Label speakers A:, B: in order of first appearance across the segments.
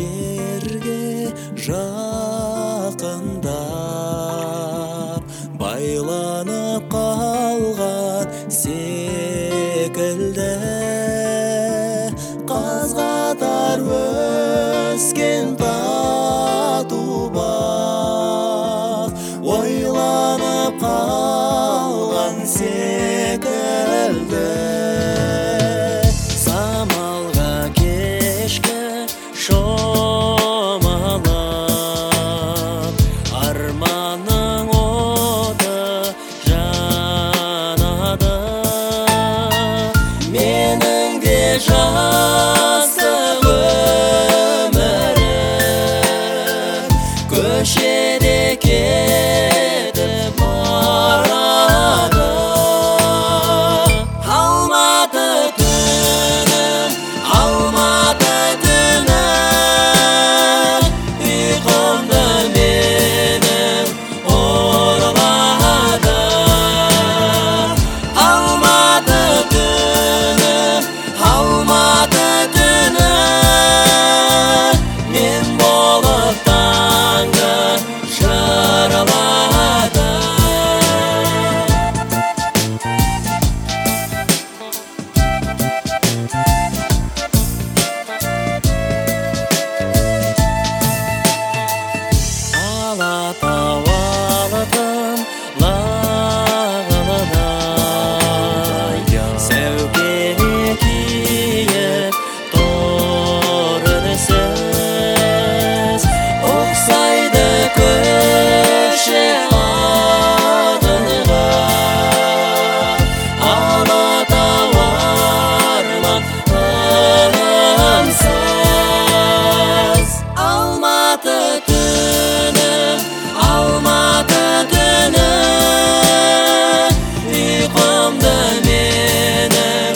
A: жерге жақындап байланып қалған секілді қаз-қатар өскен тату бақ ойланып қалған секілді самалға кешкі шомалып арманның оты жанады менің де жастық өмірім көшеде кетіп барады Алматы түнім Алматы түні ұйқымды менің ұрлады Алматы түні мен болып таңды жырлады Алатау алатым лағылдай сәукене киіп тұр үнсіз ұқсайды көше адырға Алатау арман тынымсыз Алматы түнім Алматы түні ұйқымды менің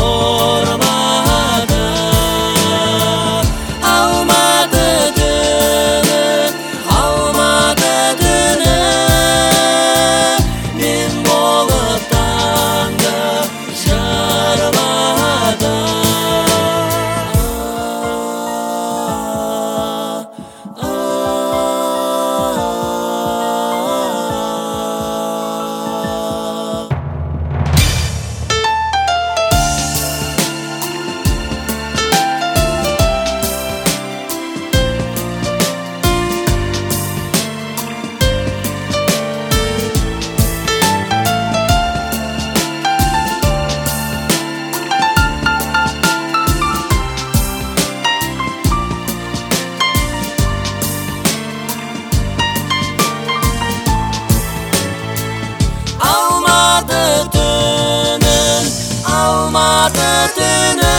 A: ұрлады Алматы түні мен болып таңды жырлады Алматы түнім Алматы түні